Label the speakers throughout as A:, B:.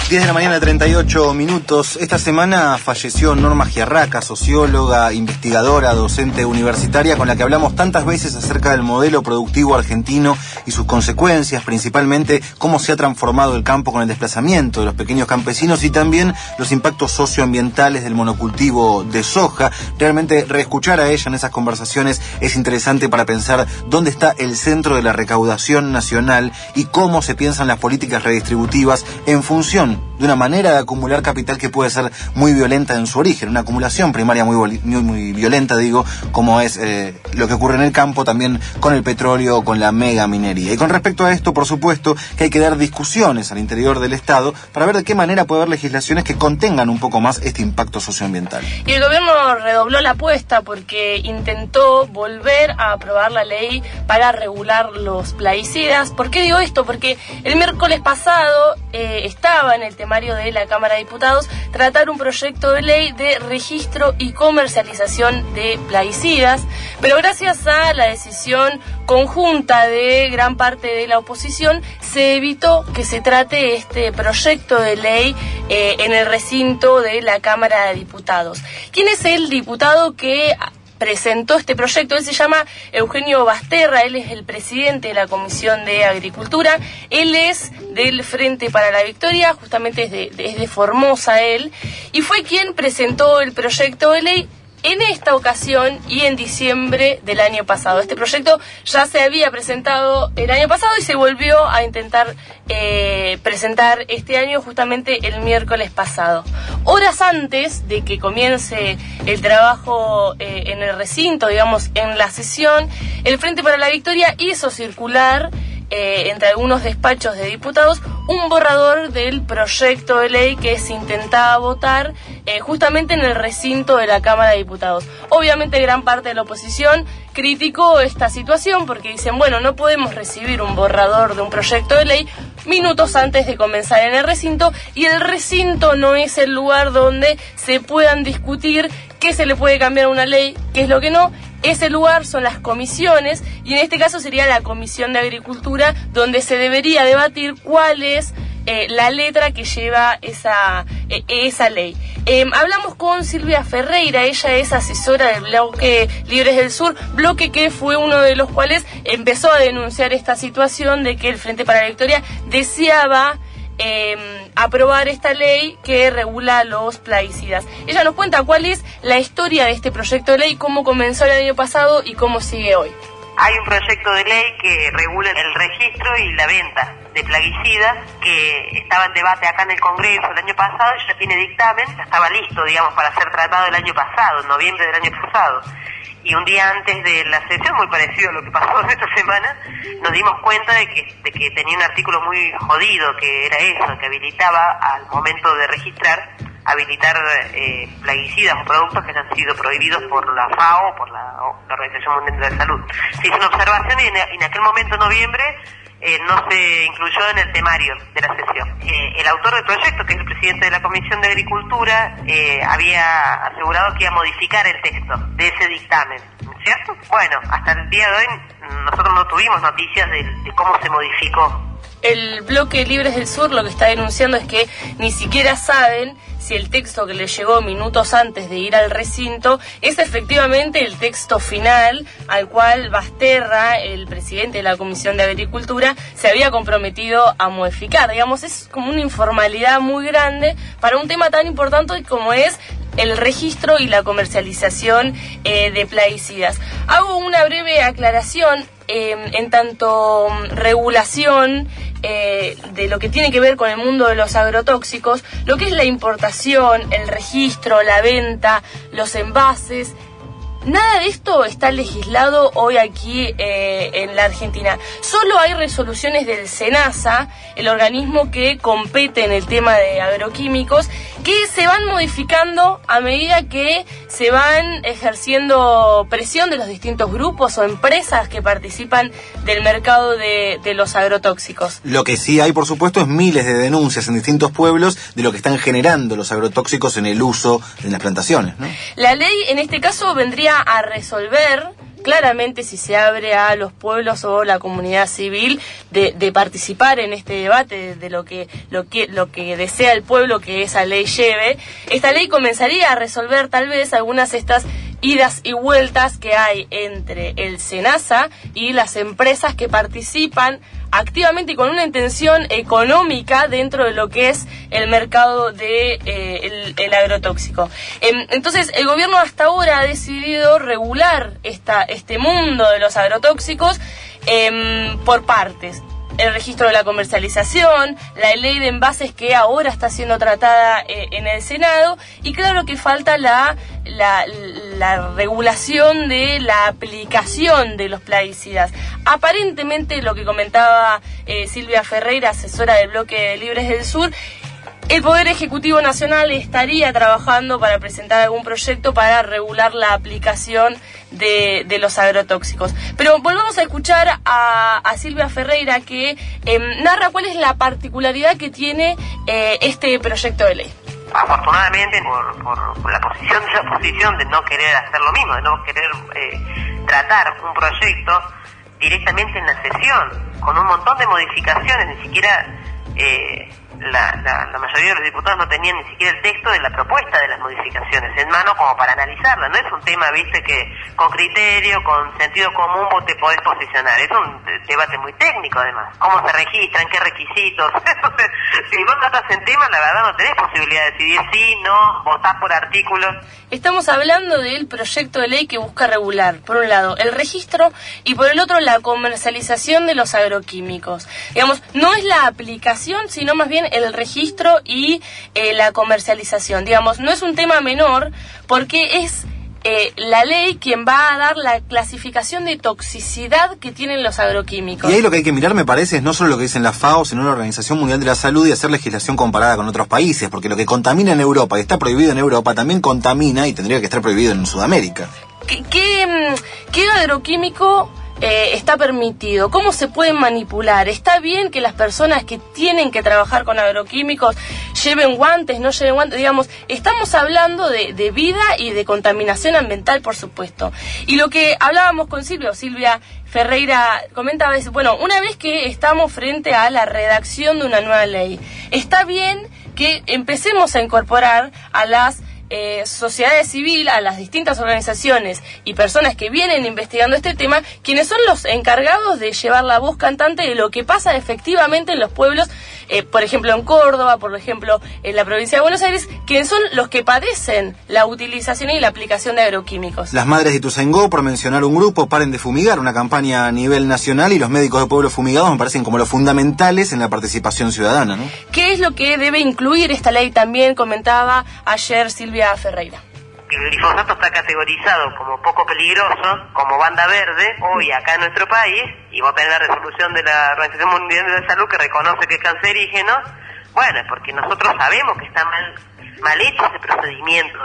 A: 10 de la mañana, 38 minutos. Esta semana falleció Norma Giarraca, socióloga, investigadora, docente universitaria, con la que hablamos tantas veces acerca del modelo productivo argentino y sus consecuencias, principalmente cómo se ha transformado el campo con el desplazamiento de los pequeños campesinos y también los impactos socioambientales del monocultivo de soja. Realmente reescuchar a ella en esas conversaciones es interesante para pensar dónde está el centro de la recaudación nacional y cómo se piensan las políticas redistributivas en función de una manera de acumular capital que puede ser muy violenta en su origen, una acumulación primaria muy violenta, digo, como es lo que ocurre en el campo, también con el petróleo, con la mega minería. Y con respecto a esto, por supuesto, que hay que dar discusiones al interior del Estado para ver de qué manera puede haber legislaciones que contengan un poco más este impacto socioambiental.
B: Y el gobierno redobló la apuesta porque intentó volver a aprobar la ley para regular los plaguicidas. ¿Por qué digo esto? Porque el miércoles pasado estaba en el temario de la Cámara de Diputados tratar un proyecto de ley de registro y comercialización de plaguicidas, pero gracias a la decisión conjunta de gran parte de la oposición se evitó que se trate este proyecto de ley en el recinto de la Cámara de Diputados. ¿Quién es el diputado que presentó este proyecto? Él se llama Eugenio Basterra, él es el presidente de la Comisión de Agricultura, él es del Frente para la Victoria, justamente es de Formosa él, y fue quien presentó el proyecto de ley en esta ocasión y en diciembre del año pasado. Este proyecto ya se había presentado el año pasado y se volvió a intentar presentar este año, justamente el miércoles pasado. Horas antes de que comience el trabajo en el recinto, digamos, en la sesión, el Frente para la Victoria hizo circular entre algunos despachos de diputados un borrador del proyecto de ley que se intentaba votar justamente en el recinto de la Cámara de Diputados. Obviamente gran parte de la oposición criticó esta situación porque dicen, bueno, no podemos recibir un borrador de un proyecto de ley minutos antes de comenzar en el recinto, y el recinto no es el lugar donde se puedan discutir qué se le puede cambiar a una ley, qué es lo que no. Ese lugar son las comisiones, y en este caso sería la Comisión de Agricultura, donde se debería debatir cuál es la letra que lleva esa ley. Hablamos con Silvia Ferreira, ella es asesora del bloque Libres del Sur, bloque que fue uno de los cuales empezó a denunciar esta situación de que el Frente para la Victoria deseaba aprobar esta ley que regula los plaguicidas. Ella nos cuenta cuál es la historia de este proyecto de ley, cómo comenzó el año pasado y cómo sigue hoy.
C: Hay un proyecto de ley que regula el registro y la venta de plaguicidas que estaba en debate acá en el Congreso el año pasado, y ya tiene dictamen, ya estaba listo, digamos, para ser tratado el año pasado, en noviembre del año pasado. Y un día antes de la sesión, muy parecido a lo que pasó en esta semana, nos dimos cuenta de que tenía un artículo muy jodido, que era eso, que habilitaba al momento de registrar, habilitar plaguicidas o productos que han sido prohibidos por la FAO, por la Organización Mundial de la Salud. Se hizo una observación y en aquel momento, en noviembre, no se incluyó en el temario de la sesión. El autor del proyecto, que es el presidente de la Comisión de Agricultura, había asegurado que iba a modificar el texto de ese dictamen, ¿cierto? Bueno, hasta el día de hoy nosotros no tuvimos noticias de cómo se modificó.
B: El bloque Libres del Sur lo que está denunciando es que ni siquiera saben si el texto que les llegó minutos antes de ir al recinto es efectivamente el texto final al cual Basterra, el presidente de la Comisión de Agricultura, se había comprometido a modificar. Digamos, es como una informalidad muy grande para un tema tan importante como es el registro y la comercialización de plaguicidas. Hago una breve aclaración en tanto regulación de lo que tiene que ver con el mundo de los agrotóxicos, lo que es la importación, el registro, la venta, los envases. Nada de esto está legislado hoy aquí en la Argentina. Solo hay resoluciones del SENASA, el organismo que compete en el tema de agroquímicos, que se van modificando a medida que se van ejerciendo presión de los distintos grupos o empresas que participan del mercado de los agrotóxicos.
A: Lo que sí hay, por supuesto, es miles de denuncias en distintos pueblos de lo que están generando los agrotóxicos en el uso en las plantaciones, ¿no?
B: La ley, en este caso, vendría a resolver claramente si se abre a los pueblos o la comunidad civil de participar en este debate de lo que desea el pueblo que esa ley lleve. Esta ley comenzaría a resolver tal vez algunas de estas idas y vueltas que hay entre el SENASA y las empresas que participan activamente y con una intención económica dentro de lo que es el mercado de el agrotóxico. Entonces, el gobierno hasta ahora ha decidido regular este mundo de los agrotóxicos por partes. El registro de la comercialización, la ley de envases que ahora está siendo tratada en el Senado, y claro que falta la regulación de la aplicación de los plaguicidas. Aparentemente, lo que comentaba Silvia Ferreira, asesora del Bloque de Libres del Sur, el Poder Ejecutivo Nacional estaría trabajando para presentar algún proyecto para regular la aplicación de los agrotóxicos. Pero volvamos a escuchar a Silvia Ferreira, que narra cuál es la particularidad que tiene este proyecto de ley.
C: Afortunadamente, por la posición de la oposición de no querer hacer lo mismo, de no querer tratar un proyecto directamente en la sesión, con un montón de modificaciones, ni siquiera la mayoría de los diputados no tenían ni siquiera el texto de la propuesta de las modificaciones en mano como para analizarla. No es un tema, viste, que con criterio, con sentido común vos te podés posicionar. Es un debate muy técnico, además. ¿Cómo se registran? ¿Qué requisitos? Entonces, si vos tratás en tema, la verdad no tenés posibilidad de decidir sí, no, votás por artículos.
B: Estamos hablando del proyecto de ley que busca regular, por un lado, el registro y por el otro, la comercialización de los agroquímicos. Digamos, no es la aplicación, sino más bien el registro y la comercialización. Digamos, no es un tema menor porque es la ley quien va a dar la clasificación de toxicidad que tienen los agroquímicos.
A: Y ahí lo que hay que mirar, me parece, es no solo lo que dicen la FAO, sino la Organización Mundial de la Salud, y hacer legislación comparada con otros países, porque lo que contamina en Europa y está prohibido en Europa también contamina y tendría que estar prohibido en Sudamérica.
B: ¿Qué agroquímico está permitido? ¿Cómo se pueden manipular? ¿Está bien que las personas que tienen que trabajar con agroquímicos lleven guantes, no lleven guantes? Digamos, estamos hablando de vida y de contaminación ambiental, por supuesto. Y lo que hablábamos con Silvia Ferreira comentaba es, bueno, una vez que estamos frente a la redacción de una nueva ley, está bien que empecemos a incorporar a las sociedades civiles, a las distintas organizaciones y personas que vienen investigando este tema, quienes son los encargados de llevar la voz cantante de lo que pasa efectivamente en los pueblos, por ejemplo en Córdoba, por ejemplo en la provincia de Buenos Aires, quienes son los que padecen la utilización y la aplicación de agroquímicos.
A: Las madres de Ituzaingó, por mencionar un grupo, Paren de Fumigar, una campaña a nivel nacional, y los médicos de pueblos fumigados me parecen como los fundamentales en la participación ciudadana, ¿no?
B: ¿Qué es lo que debe incluir esta ley? También comentaba ayer Silvia Ferreira.
C: El glifosato está categorizado como poco peligroso, como banda verde, hoy acá en nuestro país, y vos tenés la resolución de la Organización Mundial de la Salud que reconoce que es cancerígeno. Bueno, es porque nosotros sabemos que está mal hecho ese procedimiento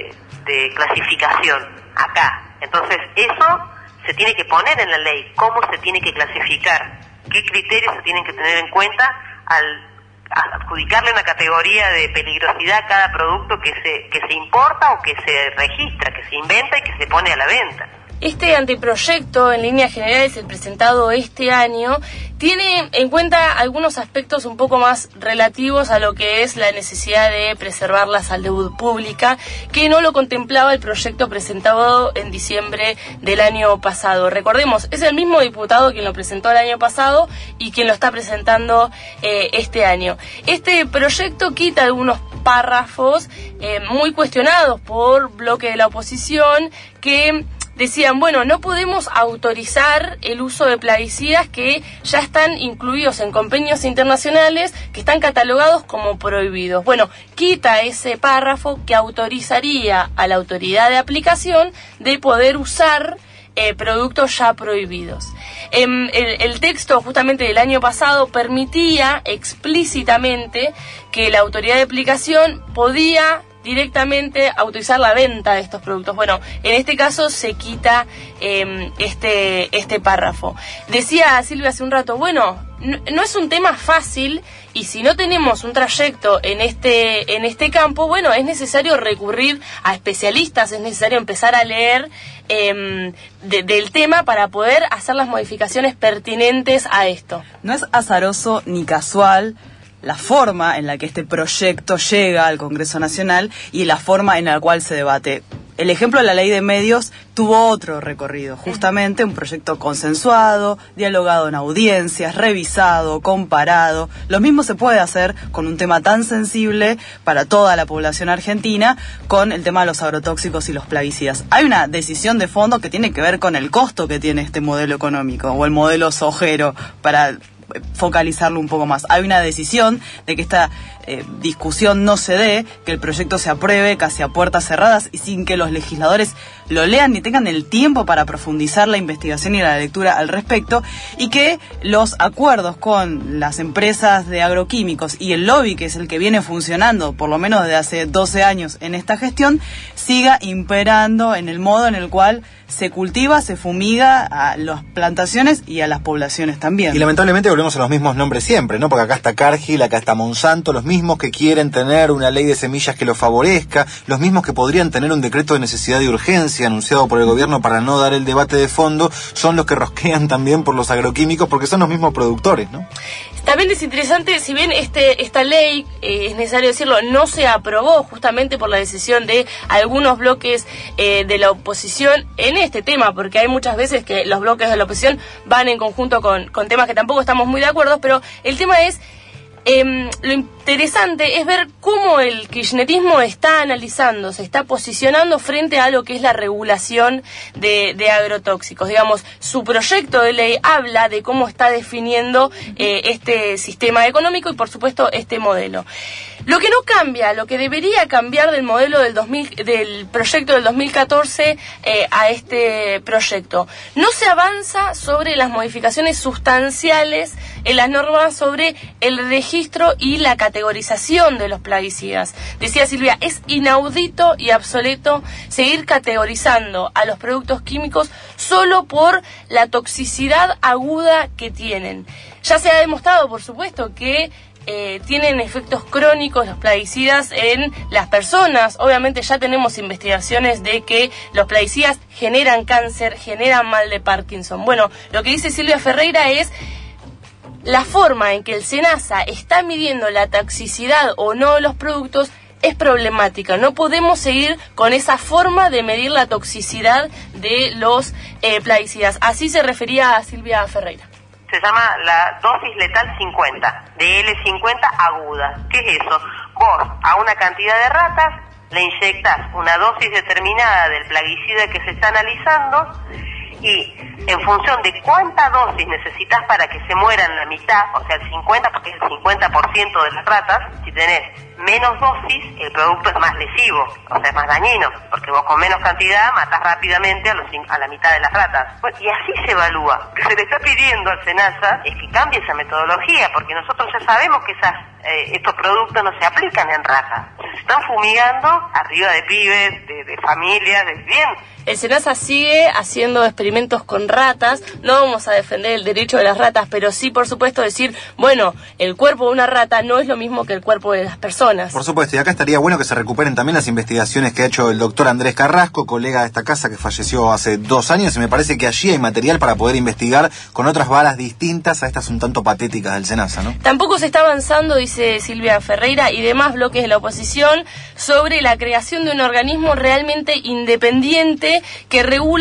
C: de clasificación acá. Entonces eso se tiene que poner en la ley, cómo se tiene que clasificar, qué criterios se tienen que tener en cuenta al adjudicarle una categoría de peligrosidad a cada producto que se importa o que se registra, que se inventa y que se pone a la venta.
B: Este anteproyecto, en líneas generales, el presentado este año, tiene en cuenta algunos aspectos un poco más relativos a lo que es la necesidad de preservar la salud pública, que no lo contemplaba el proyecto presentado en diciembre del año pasado. Recordemos, es el mismo diputado quien lo presentó el año pasado y quien lo está presentando este año. Este proyecto quita algunos párrafos muy cuestionados por bloque de la oposición que decían, bueno, no podemos autorizar el uso de plaguicidas que ya están incluidos en convenios internacionales que están catalogados como prohibidos. Bueno, quita ese párrafo que autorizaría a la autoridad de aplicación de poder usar productos ya prohibidos. El texto justamente del año pasado permitía explícitamente que la autoridad de aplicación podía directamente autorizar la venta de estos productos. Bueno, en este caso se quita este párrafo. Decía Silvia hace un rato, bueno, no es un tema fácil, y si no tenemos un trayecto en este campo, bueno, es necesario recurrir a especialistas, es necesario empezar a leer del tema para poder hacer las modificaciones pertinentes a esto.
D: No es azaroso ni casual la forma en la que este proyecto llega al Congreso Nacional y la forma en la cual se debate. El ejemplo de la ley de medios tuvo otro recorrido, justamente un proyecto consensuado, dialogado en audiencias, revisado, comparado. Lo mismo se puede hacer con un tema tan sensible para toda la población argentina, con el tema de los agrotóxicos y los plaguicidas. Hay una decisión de fondo que tiene que ver con el costo que tiene este modelo económico, o el modelo sojero, para focalizarlo un poco más. Hay una decisión de que esta discusión no se dé, que el proyecto se apruebe casi a puertas cerradas y sin que los legisladores lo lean ni tengan el tiempo para profundizar la investigación y la lectura al respecto, y que los acuerdos con las empresas de agroquímicos y el lobby, que es el que viene funcionando por lo menos desde hace 12 años en esta gestión, siga imperando en el modo en el cual se cultiva, se fumiga a las plantaciones y a las poblaciones también.
A: Y lamentablemente volvemos a los mismos nombres siempre, ¿no? Porque acá está Cargill, acá está Monsanto, los mismos que quieren tener una ley de semillas que lo favorezca, los mismos que podrían tener un decreto de necesidad y urgencia anunciado por el gobierno para no dar el debate de fondo, son los que rosquean también por los agroquímicos porque son los mismos productores, ¿no?
B: También es interesante, si bien esta ley, es necesario decirlo, no se aprobó justamente por la decisión de algunos bloques de la oposición en este tema, porque hay muchas veces que los bloques de la oposición van en conjunto con temas que tampoco estamos muy de acuerdo, pero el tema es, lo interesante es ver cómo el kirchnerismo está analizando, se está posicionando frente a lo que es la regulación de agrotóxicos. Digamos, su proyecto de ley habla de cómo está definiendo este sistema económico y, por supuesto, este modelo. Lo que no cambia, lo que debería cambiar del modelo del proyecto del 2014 a este proyecto, no se avanza sobre las modificaciones sustanciales en las normas sobre el registro y la categorización de los plaguicidas. Decía Silvia, es inaudito y obsoleto seguir categorizando a los productos químicos solo por la toxicidad aguda que tienen. Ya se ha demostrado, por supuesto, que tienen efectos crónicos los plaguicidas en las personas. Obviamente ya tenemos investigaciones de que los plaguicidas generan cáncer, generan mal de Parkinson. Bueno, lo que dice Silvia Ferreira es la forma en que el SENASA está midiendo la toxicidad o no de los productos es problemática. No podemos seguir con esa forma de medir la toxicidad de los plaguicidas. Así se refería a Silvia Ferreira.
C: Se llama la dosis letal 50, de L50 aguda. ¿Qué es eso? Vos a una cantidad de ratas le inyectás una dosis determinada del plaguicida que se está analizando y en función de cuánta dosis necesitas para que se mueran la mitad, o sea el 50, porque es el 50% de las ratas, si tenés menos dosis, el producto es más lesivo, o sea es más dañino, porque vos con menos cantidad matás rápidamente a la mitad de las ratas. Bueno, y así se evalúa. Lo que se le está pidiendo al SENASA es que cambie esa metodología, porque nosotros ya sabemos que estos productos no se aplican en ratas. Se están fumigando arriba de pibes, de familias, de bien.
B: El SENASA sigue haciendo experimentos con ratas. No vamos a defender el derecho de las ratas, pero sí, por supuesto, decir, bueno, el cuerpo de una rata no es lo mismo que el cuerpo de las personas.
A: Por supuesto, y acá estaría bueno que se recuperen también las investigaciones que ha hecho el doctor Andrés Carrasco, colega de esta casa que falleció hace 2 años, y me parece que allí hay material para poder investigar con otras balas distintas a estas un tanto patéticas del SENASA, ¿no?
B: Tampoco se está avanzando, dice Silvia Ferreira y demás bloques de la oposición, sobre la creación de un organismo realmente independiente que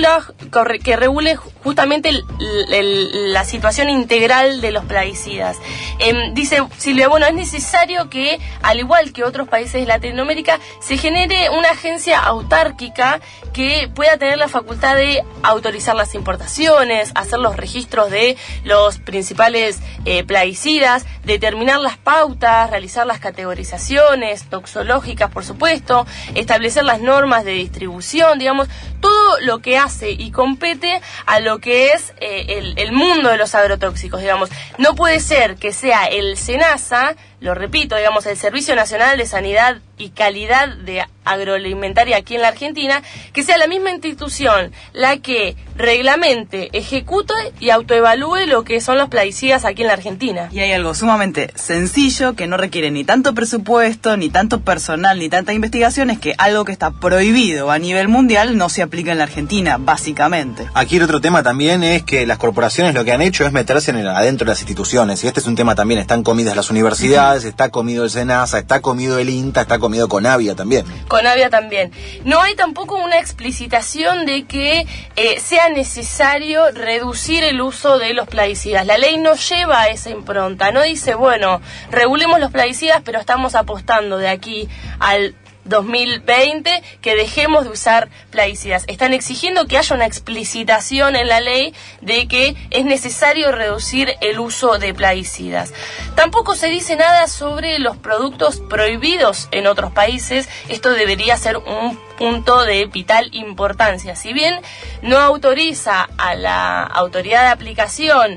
B: regule justamente la situación integral de los plaguicidas. Dice Silvia, bueno, es necesario que, al igual que otros países de Latinoamérica, se genere una agencia autárquica que pueda tener la facultad de autorizar las importaciones, hacer los registros de los principales plaguicidas, determinar las pautas, realizar las categorizaciones toxológicas, por supuesto, establecer las normas de distribución, digamos, todo lo que hace y compete a lo que es el mundo de los agrotóxicos, digamos. No puede ser que sea el SENASA lo repito, digamos, el Servicio Nacional de Sanidad y Calidad de Agroalimentaria aquí en la Argentina, que sea la misma institución la que reglamente, ejecute y autoevalúe lo que son los plaguicidas aquí en la Argentina.
D: Y hay algo sumamente sencillo que no requiere ni tanto presupuesto, ni tanto personal, ni tanta investigación, es que algo que está prohibido a nivel mundial no se aplica en la Argentina, básicamente.
A: Aquí el otro tema también es que las corporaciones lo que han hecho es meterse adentro de las instituciones, y este es un tema también, están comidas las universidades, está comido el SENASA, está comido el INTA, está comido Conavia también.
B: Conavia también. No hay tampoco una explicitación de que sea necesario reducir el uso de los plaguicidas. La ley no lleva a esa impronta, no dice, bueno, regulemos los plaguicidas, pero estamos apostando de aquí al 2020 que dejemos de usar plaguicidas. Están exigiendo que haya una explicitación en la ley de que es necesario reducir el uso de plaguicidas. Tampoco se dice nada sobre los productos prohibidos en otros países. Esto debería ser un punto de vital importancia. Si bien no autoriza a la autoridad de aplicación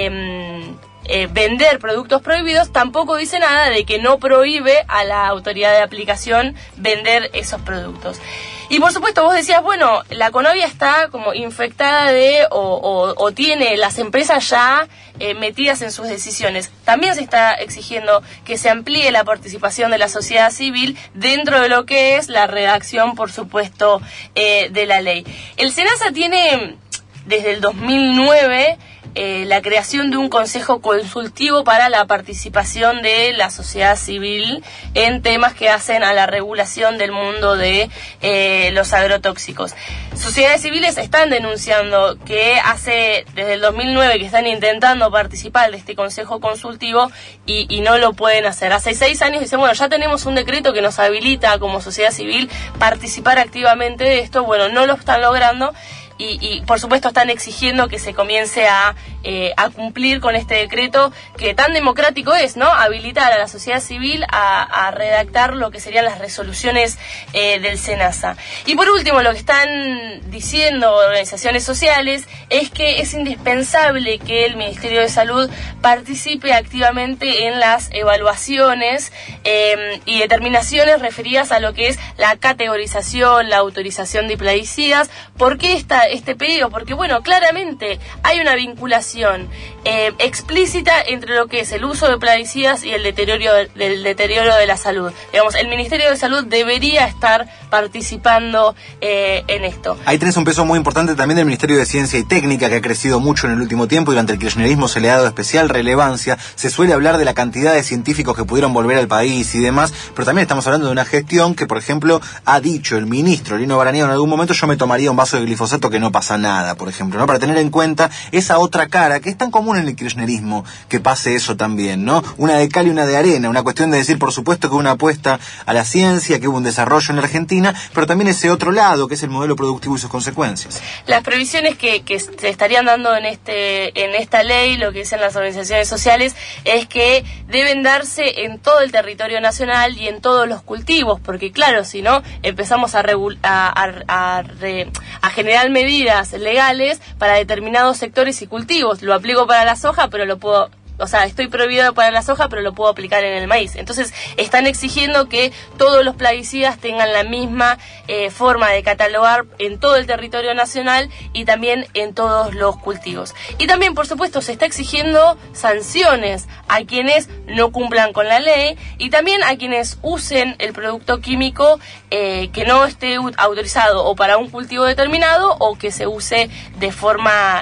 B: vender productos prohibidos, tampoco dice nada de que no prohíbe a la autoridad de aplicación vender esos productos. Y por supuesto vos decías, bueno, la Conavia está como infectada o tiene las empresas ya metidas en sus decisiones. También se está exigiendo que se amplíe la participación de la sociedad civil dentro de lo que es la redacción, por supuesto, de la ley. El SENASA tiene desde el 2009 la creación de un consejo consultivo para la participación de la sociedad civil en temas que hacen a la regulación del mundo de los agrotóxicos. Sociedades civiles están denunciando que desde el 2009 que están intentando participar de este consejo consultivo y no lo pueden hacer. Hace 6 años dicen, bueno, ya tenemos un decreto que nos habilita como sociedad civil participar activamente de esto. Bueno, no lo están logrando. Y por supuesto están exigiendo que se comience a cumplir con este decreto que tan democrático es, ¿no? Habilitar a la sociedad civil a redactar lo que serían las resoluciones del SENASA. Y por último, lo que están diciendo organizaciones sociales es que es indispensable que el Ministerio de Salud participe activamente en las evaluaciones y determinaciones referidas a lo que es la categorización, la autorización de plaguicidas. ¿Por qué este pedido? Porque, bueno, claramente hay una vinculación explícita entre lo que es el uso de plaguicidas y el deterioro de la salud. Digamos, el Ministerio de Salud debería estar participando en esto.
A: Ahí tenés un peso muy importante también del Ministerio de Ciencia y Técnica, que ha crecido mucho en el último tiempo y durante el kirchnerismo se le ha dado especial relevancia. Se suele hablar de la cantidad de científicos que pudieron volver al país y demás, pero también estamos hablando de una gestión que, por ejemplo, ha dicho el ministro Lino Barañao en algún momento, yo me tomaría un vaso de glifosato que no pasa nada, por ejemplo, ¿no? Para tener en cuenta esa otra cara que es tan común en el kirchnerismo, que pase eso también, ¿no? Una de cal y una de arena, una cuestión de decir, por supuesto, que una apuesta a la ciencia, que hubo un desarrollo en la Argentina, pero también ese otro lado, que es el modelo productivo y sus consecuencias.
B: Las previsiones que se estarían dando en esta ley, lo que dicen las organizaciones sociales, es que deben darse en todo el territorio nacional y en todos los cultivos, porque claro, si no, empezamos a generar medidas legales para determinados sectores y cultivos. Lo aplico para la soja, pero estoy prohibido para la soja, pero lo puedo aplicar en el maíz. Entonces, están exigiendo que todos los plaguicidas tengan la misma forma de catalogar en todo el territorio nacional y también en todos los cultivos. Y también, por supuesto, se está exigiendo sanciones a quienes no cumplan con la ley y también a quienes usen el producto químico que no esté autorizado o para un cultivo determinado o que se use de forma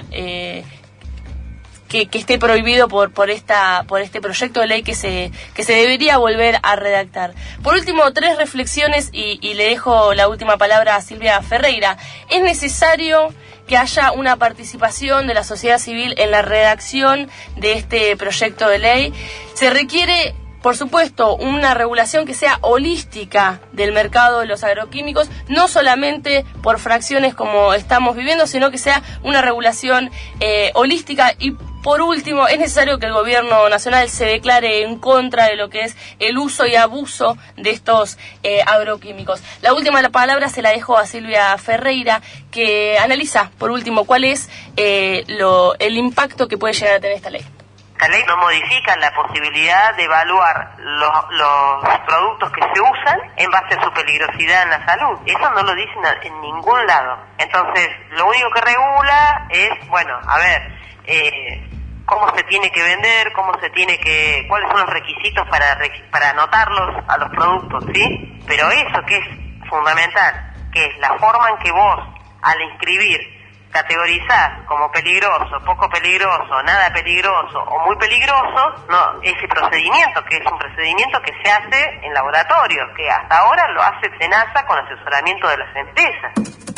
B: que esté prohibido por este proyecto de ley que se debería volver a redactar. Por último, 3 reflexiones y le dejo la última palabra a Silvia Ferreira. Es necesario que haya una participación de la sociedad civil en la redacción de este proyecto de ley. Se requiere, por supuesto, una regulación que sea holística del mercado de los agroquímicos, no solamente por fracciones como estamos viviendo, sino que sea una regulación holística. Y por último, es necesario que el gobierno nacional se declare en contra de lo que es el uso y abuso de estos agroquímicos. La última palabra se la dejo a Silvia Ferreira, que analiza, por último, cuál es el impacto que puede llegar a tener esta ley.
C: Esta ley no modifica la posibilidad de evaluar los productos que se usan en base a su peligrosidad en la salud. Eso no lo dicen en ningún lado. Entonces, lo único que regula es, bueno, a ver, cómo se tiene que vender, cuáles son los requisitos para anotarlos a los productos, ¿sí? Pero eso que es fundamental, que es la forma en que vos, al inscribir, categorizás como peligroso, poco peligroso, nada peligroso o muy peligroso, no, ese procedimiento, que es un procedimiento que se hace en laboratorio, que hasta ahora lo hace SENASA con asesoramiento de las empresas.